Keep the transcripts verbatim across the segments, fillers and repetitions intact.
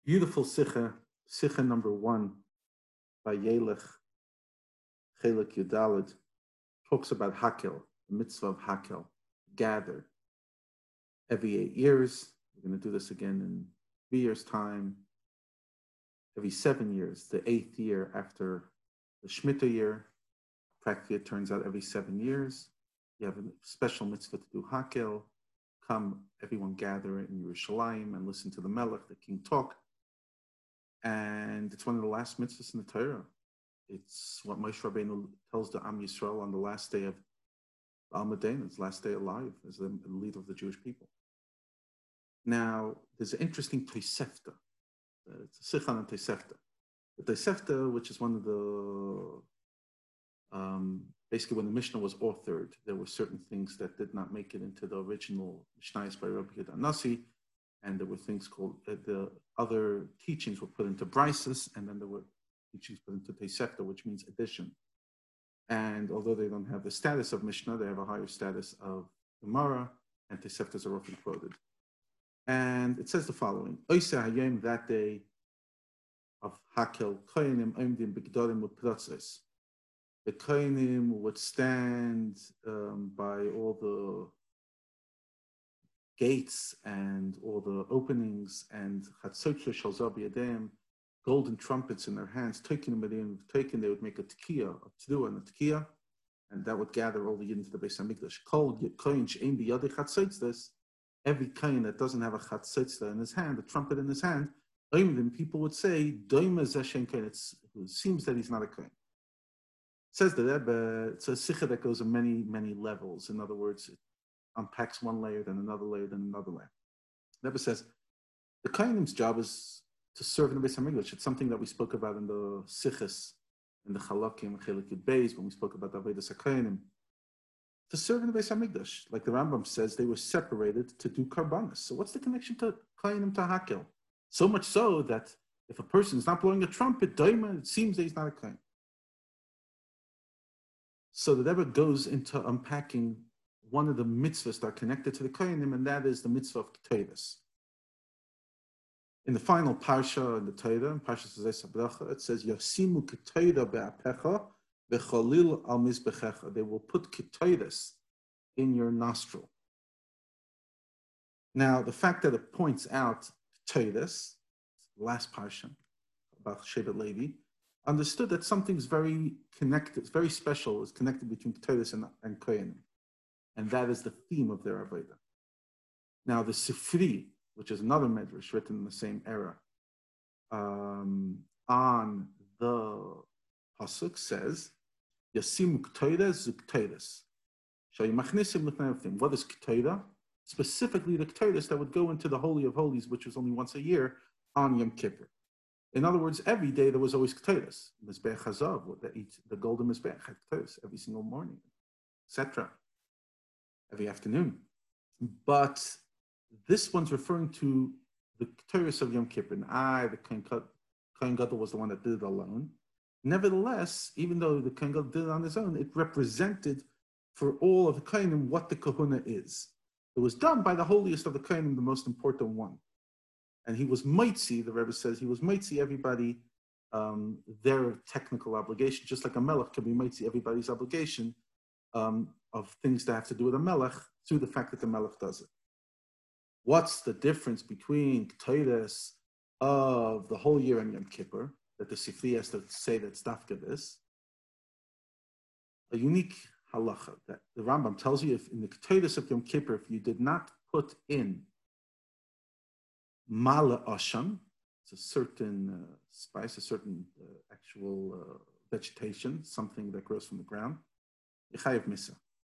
Beautiful Sikha, Sikha number one by Yelech Chelik Yudalid, talks about Hakel, the mitzvah of Hakel, gather every eight years. We're going to do this again in three years' time. Every seven years, the eighth year after the Shemitah year. Practically, it turns out every seven years. You have a special mitzvah to do Hakel. Come, everyone gather in Yerushalayim and listen to the Melech, the king, talk. And it's one of the last mitzvahs in the Torah. It's what Moshe Rabbeinu tells the Am Yisrael on the last day of Al-Madin, his last day alive as the leader of the Jewish people. Now, there's an interesting Tosefta. It's a Sichan and Tosefta. The Tosefta, which is one of the, um, basically when the Mishnah was authored, there were certain things that did not make it into the original Mishnayos by Rabbi Yehuda Nasi, and there were things called, uh, the other teachings were put into Brises, and then there were teachings put into Tosefta, which means addition. And although they don't have the status of Mishnah, they have a higher status of Gemara, and Toseftas are often quoted. And it says the following: Oiseh hayom, that day of Hakel, Kohanim omdim b'gedolim u'pratzos. The Kohanim would stand um, by all the gates and all the openings, and chatzot shel zav b'yadayim, golden trumpets in their hands, taking them taken, they would make a tekiah, a teruah and a tekiah, and that would gather all the yidden to the Beis Hamikdash. Kol kohen she'ein biyadei chatzotzos, every kohen that doesn't have a chatzotzah in his hand, a trumpet in his hand, then people would say, doima zeh she'ein kohen. It seems that he's not a kohen. It says the Rebbe, it's a sikha that goes in many, many levels. In other words, it unpacks one layer, then another layer, then another layer. The Rebbe says, the kohenim's job is to serve in the Beis Hamikdash. It's something that we spoke about in the Sichos, in the Chalakim, Chelik Yud Beis, when we spoke about the Avodas HaKohanim. To serve in the Beis Hamikdash, like the Rambam says, they were separated to do karbanos. So what's the connection to Kohanim to Hakel? So much so that if a person is not blowing a trumpet, daima, it seems that he's not a Kohen. So the Rebbe goes into unpacking one of the mitzvahs that are connected to the Kohanim, and that is the mitzvah of Ketores. In the final parsha in the Torah, in Parsha Zayis HaBracha, it says, Yasimu Ketore be'apecha v'cholil al mizbechecha. They will put Ketores in your nostril. Now, the fact that it points out Ketores, last parsha about Shevet Levi, understood that something's very connected, very special is connected between Ketores and, and Kohanim. And that is the theme of their Avodah. Now, the Sifri, which is another medrash written in the same era, um, on the pasuk says, "Yasim Ketores zu Ketores." What is Ketore? Specifically, the Ketores that would go into the Holy of Holies, which was only once a year on Yom Kippur. In other words, every day there was always Ketores. Mizbeach Hazav, the golden Mizbeach had Ketores every single morning, et cetera. Every afternoon, but this one's referring to the Ketores of Yom Kippur. And I, the Kohen Gadol, was the one that did it alone. Nevertheless, even though the Kohen Gadol did it on his own, it represented for all of the Kohanim what the Kahuna is. It was done by the holiest of the Kohanim, the most important one. And he was Moitzi, the Rebbe says, he was Moitzi everybody, um, their technical obligation, just like a Melech can be Moitzi everybody's obligation um, of things that have to do with a Melech through the fact that the Melech does it. What's the difference between Ketores of the whole year and Yom Kippur, that the Sifri has to say that's dafka this? A unique halacha that the Rambam tells you, if in the Ketores of Yom Kippur, if you did not put in mala asham, it's a certain uh, spice, a certain uh, actual uh, vegetation, something that grows from the ground, you chayav misa.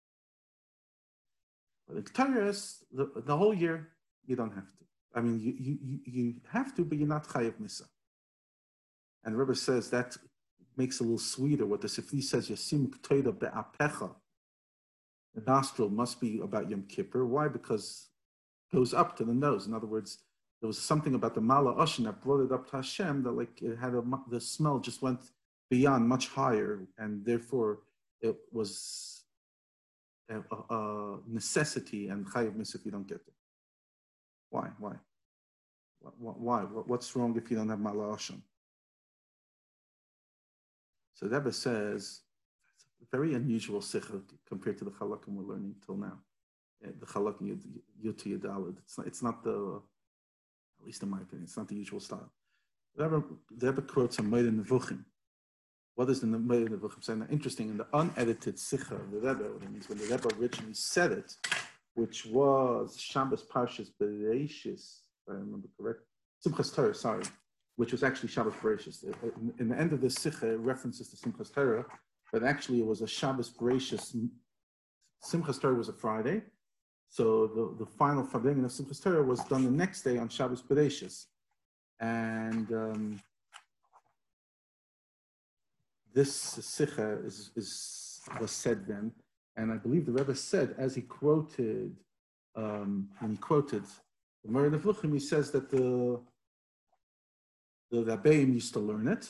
But in Ketores, the, the whole year, you don't have to. I mean, you, you, you have to, but you're not chayav misa. And the Rebbe says that makes it a little sweeter. What the Sifri says, Yasim Ketore be'apecha. The nostril must be about Yom Kippur. Why? Because it goes up to the nose. In other words, there was something about the Mala Oshin that brought it up to Hashem, that like it had a, the smell just went beyond, much higher, and therefore it was a, a, a necessity and chayav misa if you don't get it. Why? Why? Why? What's wrong if you don't have Ma'ala Hashem? So the Rebbe says, it's a very unusual sikha compared to the Chalakim we're learning till now. The Chalakim Yuti Yadalid. It's not, it's not the, at least in my opinion, it's not the usual style. The Rebbe, the Rebbe quotes a Meir Nevuchim. What is the Meir Nevuchim saying? Now, interesting, in the unedited sikha of the Rebbe, what it means when the Rebbe originally said it, which was Shabbos Parshas Bereishis, if I remember correct, Simchas Torah, sorry, which was actually Shabbos Bereishis. In, in the end of this sikha, it references to Simchas Torah, but actually it was a Shabbos Bereishis. Simchas Torah was a Friday, so the, the final Fabrengen of Simchas Torah was done the next day on Shabbos Bereishis. And um, this sikha is, is, was said then, and I believe the Rebbe said, as he quoted, um, when he quoted the Meir Nevuchim, he says that the the Rabbeim used to learn it.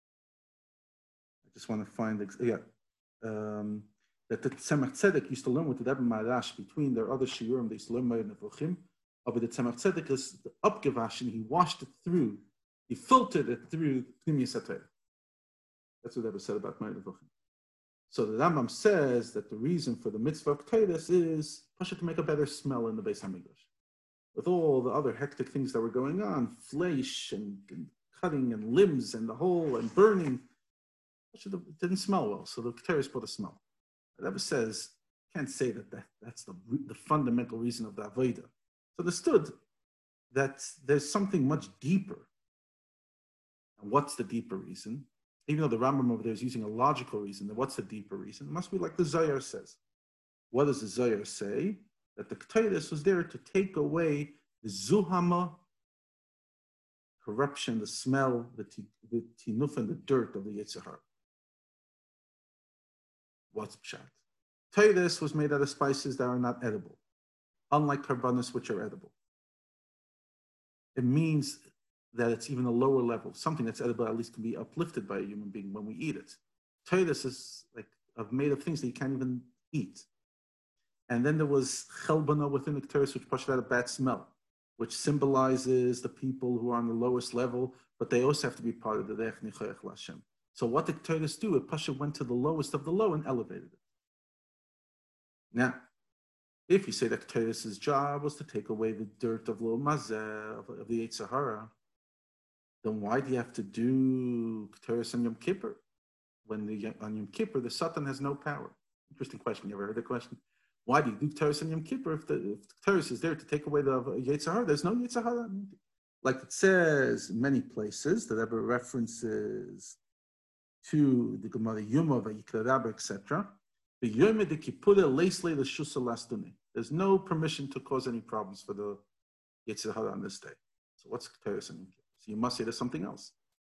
I just want to find, yeah, um, that the Tzemach Tzedek used to learn with the Rebbe Maharash between their other shiurim. They used to learn Meir Nevuchim. But the Tzemach Tzedek is the upgevashin. He washed it through, he filtered it through Pnimiyas HaTorah. That's what the Rebbe said about Meir Nevuchim. So the Rambam says that the reason for the mitzvah of Ketores is Pasha to make a better smell in the Beis HaMikdash. With all the other hectic things that were going on, flesh and, and cutting and limbs and the whole and burning, Pasha it didn't smell well. So the Ketores put a smell. The Rebbe says, can't say that, that that's the, the fundamental reason of the Avodah. It's understood that there's something much deeper. And what's the deeper reason? Even though the Rambam over there is using a logical reason, then what's the deeper reason? It must be like the Zohar says. What does the Zohar say? That the Ketores was there to take away the zuhama, corruption, the smell, the, the tinuf, and the dirt of the Yetzer Hara. What's pshat? Ketores was made out of spices that are not edible, unlike karbanos, which are edible. It means that it's even a lower level. Something that's edible at least can be uplifted by a human being when we eat it. Ketores is like made of things that you can't even eat. And then there was chelbana within the Ketores, which pushed out a bad smell, which symbolizes the people who are on the lowest level, but they also have to be part of the Reich Nichoach Lashem. So what the Ketores do, it Pasha went to the lowest of the low and elevated it. Now, if you say that Ketores' job was to take away the dirt of Lo Mazeh, of, of the Yetzer Hara, then why do you have to do Ketores on Yom Kippur? When the, on Yom Kippur, the Satan has no power. Interesting question. You ever heard the question? Why do you do Ketores on Yom Kippur if the, if the Ketores is there to take away the Yetzer Hara? There's no Yetzer Hara. Like it says in many places, that ever references to the Gemara Yuma, Vayikra Rabba, et cetera. The Yom de Kippura Leisle the Shusa Lastune. There's no permission to cause any problems for the Yetzer Hara on this day. So what's Ketores on Yom Kippur? So you must say there's something else.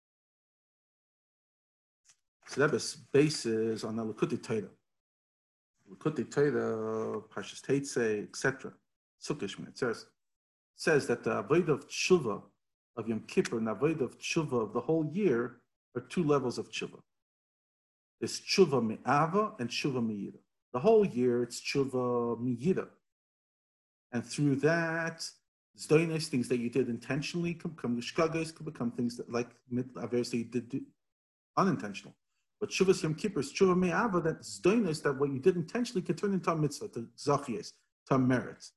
So that bases on the Likkutei Torah. Likkutei Torah, Parshas Teitzei, et cetera. Sukkishman, it says, says that the avodah of tshuva of Yom Kippur and the avodah of tshuva of the whole year are two levels of tshuva. There's tshuva me'ava and tshuva me'ira. The whole year it's tshuva me'ira. And through that, Zdoinos, things that you did intentionally, can become shkagos, can become things that, like Averos, that you did do, unintentional. But Shuvas Yom Kippur is Tshuva Me'ava, that Zdoinos, that what you did intentionally can turn into a mitzvah, to Zachias, to a merit.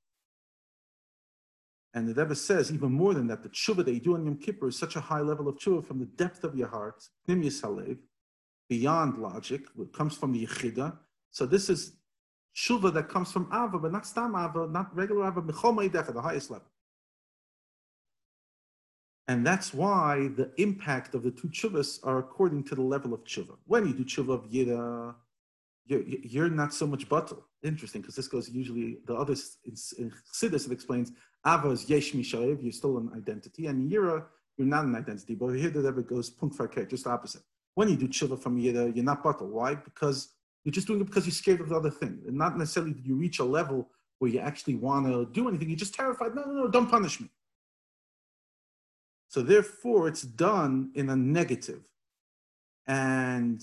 And the Rebbe says, even more than that, the Tshuva that you do on Yom Kippur is such a high level of Tshuva from the depth of your heart, Pnimiyas Halev, beyond logic, it comes from the Yechida. So this is Tshuva that comes from Ava, but not Stam Ava, not regular Ava, Mechol Meidecha, the highest level. And that's why the impact of the two tshuvas are according to the level of tshuva. When you do tshuva of yira, you're, you're not so much batel. Interesting, because this goes usually, the other, in, in Chassidus it explains, Ava is yesh mishayev, you're still an identity, and yira, you're not an identity. But here the Rebbe goes punkt farket, just the opposite. When you do tshuva from yira, you're not batel. Why? Because you're just doing it because you're scared of the other thing. And not necessarily did you reach a level where you actually want to do anything. You're just terrified. No, no, no, don't punish me. So therefore, it's done in a negative. And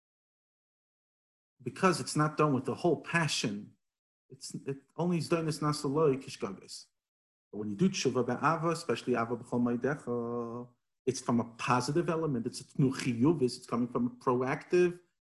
because it's not done with the whole passion, it's it only is done as nasaloi kishgagos. But when you do tshuva be'ava, especially ava b'chol ma'adecha, it's from a positive element. It's nu chiyuvis. It's coming from a proactive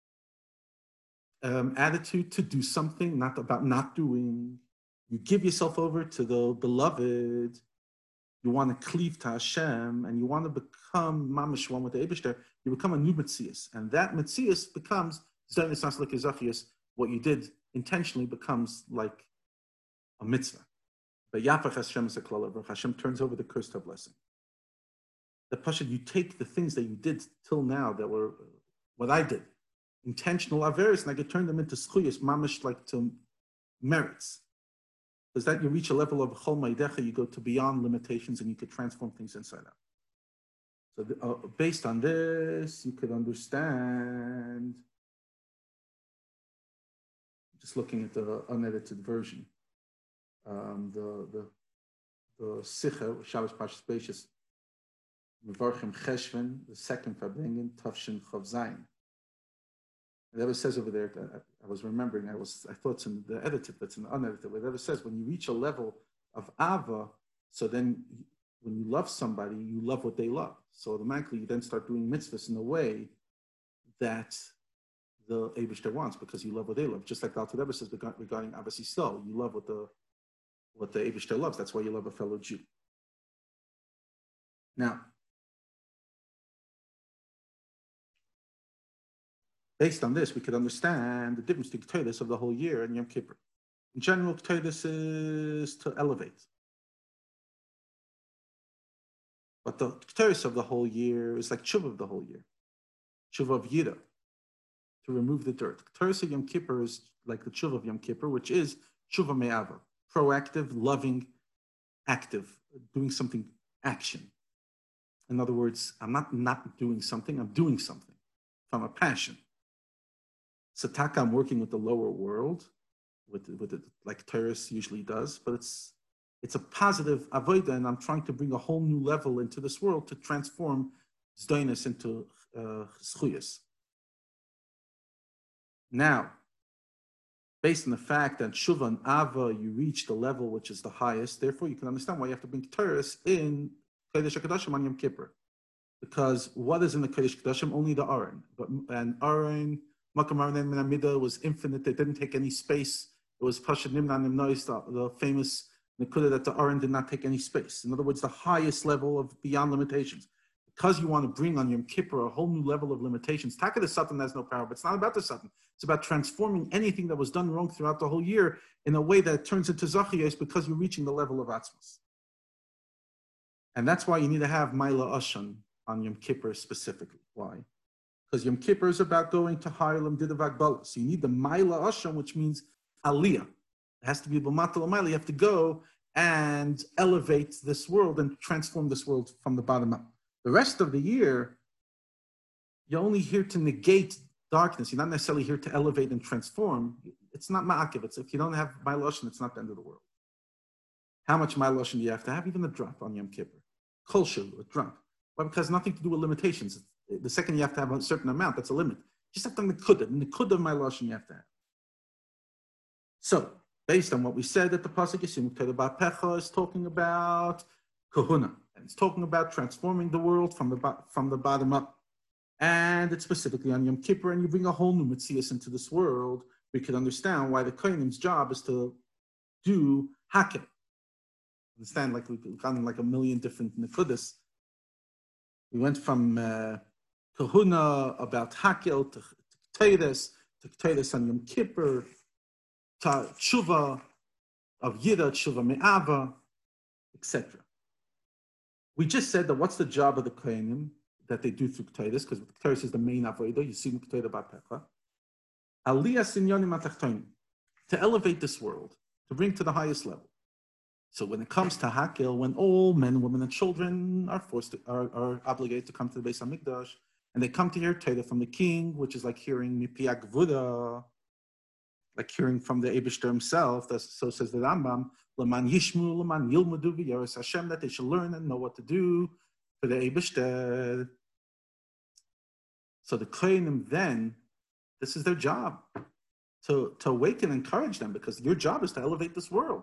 um, attitude to do something, not about not doing. You give yourself over to the beloved. You want to cleave to Hashem, and you want to become mamash one with the Eibishter. You become a new Metzias, and that Metzias becomes what you did intentionally becomes like a mitzvah. But Yapach Hashem is a klala. Hashem turns over the curse to a blessing. The pasha, you take the things that you did till now that were what I did, intentional averis, and I could turn them into schuyas, mamash, like to merits. Because that you reach a level of chol ma'adecha, you go to beyond limitations, and you could transform things inside out. So the, uh, based on this, you could understand. Just looking at the unedited version, um, the the the Sicha Shabbos Pashas Beishas Mevarchim Cheshvan, the second Farbrengen Tafshin Chav Zayin. It ever says over there, I was remembering, I was I thought it's in the edited, but it's in the unedited. It ever says when you reach a level of Ava, so then when you love somebody, you love what they love. So automatically you then start doing mitzvahs in a way that the Eibishter wants, because you love what they love. Just like the Alter Rebbe says regarding Ahavas Yisrael, you love what the what the Eibishter loves. That's why you love a fellow Jew. Now, based on this, we could understand the difference between Ketores of the whole year and Yom Kippur. In general, Ketores is to elevate. But the Ketores of the whole year is like Tshuva of the whole year. Tshuva of Yira, to remove the dirt. Ketores of Yom Kippur is like the Tshuva of Yom Kippur, which is Tshuva Me'ava, proactive, loving, active, doing something, action. In other words, I'm not not doing something, I'm doing something from a passion. Sataka, I'm working with the lower world, with, with it, like Teres usually does, but it's it's a positive avodah, and I'm trying to bring a whole new level into this world to transform Zdainis into Schuyas. Uh, now, based on the fact that Shuva and Ava, you reach the level which is the highest, therefore you can understand why you have to bring Teres in Kodesh HaKadoshim on Yom Kippur. Because what is in the Kodesh HaKadoshim? Only the Aron. But, and Aron, Makam Aron Min Amida was infinite. It didn't take any space. It was Pashat Nimna Nimnois, the, the famous Nekuda that the Aron did not take any space. In other words, the highest level of beyond limitations. Because you want to bring on Yom Kippur a whole new level of limitations. Taka the Satan has no power, but it's not about the Satan. It's about transforming anything that was done wrong throughout the whole year in a way that turns into Zachiyos, because you're reaching the level of Atzmos. And that's why you need to have Maila Ashan on Yom Kippur specifically. Why? Because Yom Kippur is about going to higher Lamdida Vagbala. So you need the Maila Ashan, which means Aliyah. It has to be B'mata L'mayla. You have to go and elevate this world and transform this world from the bottom up. The rest of the year, you're only here to negate darkness. You're not necessarily here to elevate and transform. It's not ma'akiv. It's if you don't have Maila, it's not the end of the world. How much Maila do you have to have? Even a drop on Yom Kippur. Kol shelu, a drop. Why? Because nothing to do with limitations. The second you have to have a certain amount, that's a limit. Just have to have the nekuda. The nekuda of Maila you have to have. So, based on what we said at the pasuk, Yisim Keteba Pecha is talking about kahuna. And it's talking about transforming the world from the, from the bottom up. And it's specifically on Yom Kippur, and you bring a whole new Metzias into this world. We can understand why the Kohenim's job is to do hakel. Understand, like we've gotten like a million different nekudas. We went from uh, kahuna about hakel to Ketores, to Ketores on Yom Kippur, to tshuva of Yira, tshuva me'ava, et cetera. We just said that what's the job of the Kohenim that they do through Ketores, because Ketores is the main avodah. You see in Ketores Ba'Pecha. Aliyah sinyonim atachtonim, to elevate this world, to bring to the highest level. So when it comes to Hakel, when all men, women, and children are forced to, are, are obligated to come to the Beis Hamikdash, and they come to hear Torah from the king, which is like hearing Mipi Agvuda, like hearing from the Eibishter himself. That's, so says the Rambam, Laman Yishmu, Laman Yilmadu v'Yaras Hashem, that they should learn and know what to do for the Eibishter. So the Kohenim then, this is their job, to, to awaken and encourage them, because your job is to elevate this world.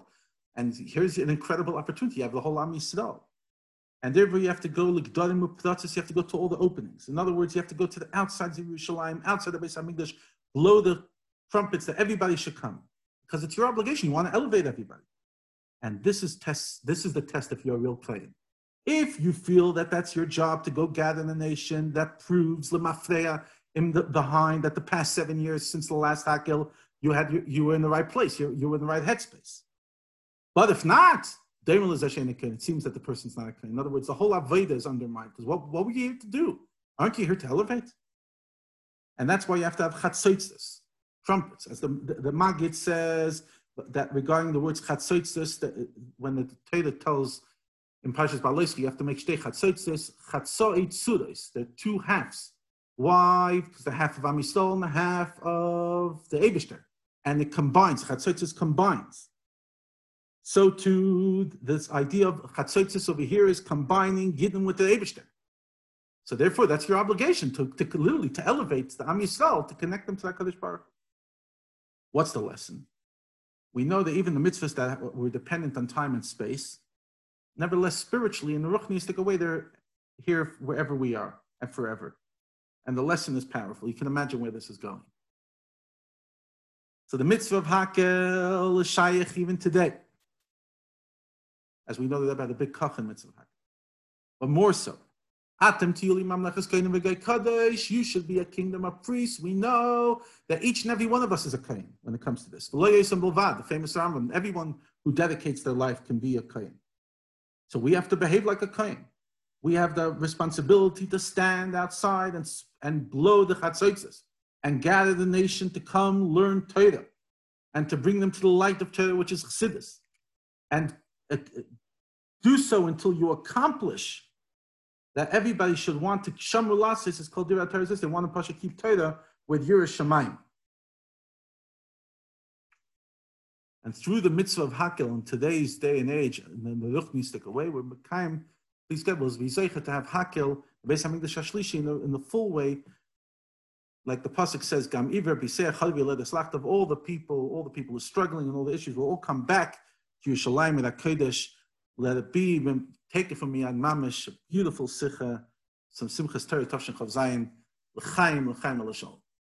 And here's an incredible opportunity. You have the whole Am Yisrael. And therefore you have to go, like Darim Upratis, you have to go to all the openings. In other words, you have to go to the outsides of Yerushalayim, outside of Beis HaMikdash, blow the trumpets that everybody should come. Because it's your obligation. You want to elevate everybody. And this is test. This is the test if you're a real Kohen. If you feel that that's your job to go gather the nation, that proves Lemafreya in the behind that the past seven years since the last Hakel, you had you, you were in the right place. You, you were in the right headspace. But if not, it seems that the person's not a Kohen. In other words, the whole Avodah is undermined. Because what, what were you here to do? Aren't you here to elevate? And that's why you have to have chatzaitzis, trumpets. As the, the, the Maggid says that regarding the words chatzaitzis, that when the Torah tells in Parshas Ba'aloscha, you have to make shtei chatzaitzis, chatzoit suros. There are two halves. Why? Because the half of Am Yisrael and the half of the Eibishter. And it combines, chatzaitzis combines. So too, this idea of chatzaitzis over here is combining Gidon with the Eibishter. So therefore, that's your obligation to, to literally to elevate the Am Yisrael, to connect them to HaKadosh Baruch. What's the lesson? We know that even the mitzvahs that were dependent on time and space, nevertheless, spiritually, in the ruchnistic way, they're here wherever we are and forever. And the lesson is powerful. You can imagine where this is going. So the mitzvah of Hakel is shaykh even today. As we know that about the big kachan mitzvah of Hakel. But more so, Atem tiyuli mamlechas kohenim v'gei kadosh, you should be a kingdom of priests. We know that each and every one of us is a kohen when it comes to this. V'lo yosem bilvad, the famous Rambam, everyone who dedicates their life can be a kohen. So we have to behave like a kohen. We have the responsibility to stand outside and, and blow the chatzaitzes and gather the nation to come learn Torah and to bring them to the light of Torah, which is Chassidus. And uh, do so until you accomplish that everybody should want to Shamru Lasis is called Dirat Torah. They want to Pasha keep Torah with Yiras Shamayim. And through the mitzvah of Hakel in today's day and age, and then the ruchnistic away, we're Mekayim, please get was Vizaycha to have Hakel, Beis HaMikdash Hashlishi in the, in the full way, like the pasuk says, Gam Iver B'Seach Chalvi Led Eslacht, of all the people, all the people who are struggling and all the issues will all come back to Yerushalayim and HaKodesh. Let it be, take it from me, and Mamish, a beautiful Sikha, some Simchas Torah, Tavshin Chav Zayin, L'chaim, L'chaim, L'shalom.